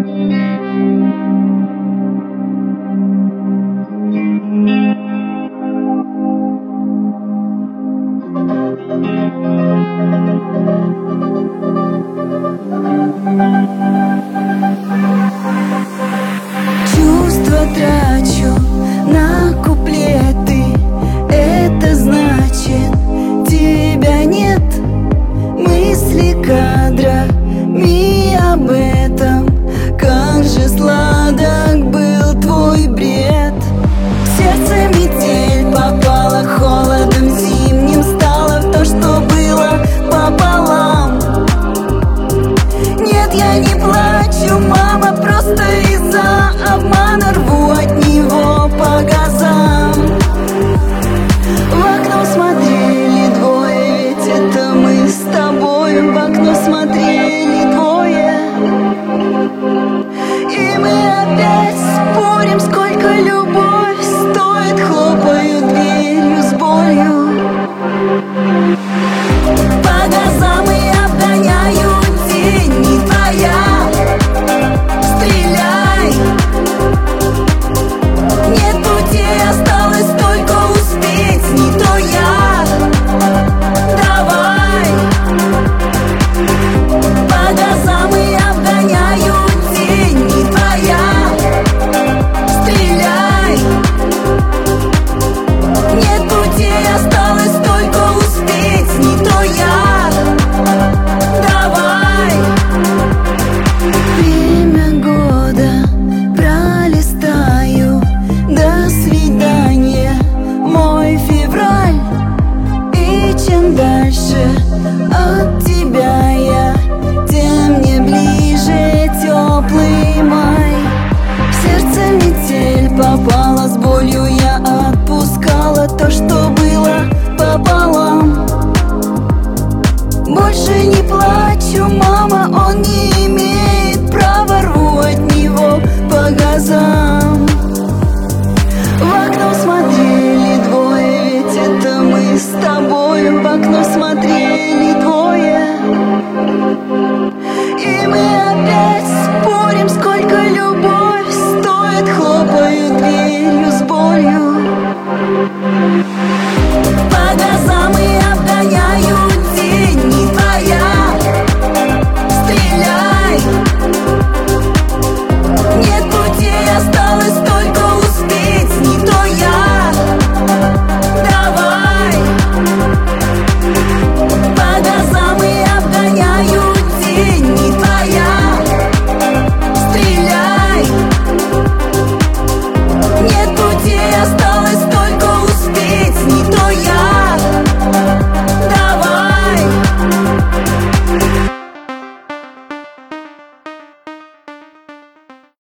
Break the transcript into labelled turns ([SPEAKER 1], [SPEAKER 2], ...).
[SPEAKER 1] Чувства трачу на куплеты, это значит, тебя нет. Мысли кадрами об этом, как же сладок был твой бред. В сердце метель попала, холодом зимним стало в то, что было пополам. Нет, я не плачу, мама, просто из-за обмана рву от него по газам. В окно смотрели двое, ведь это мы с тобой. В окно смотрели двое, и мы опять спорим, сколько любовь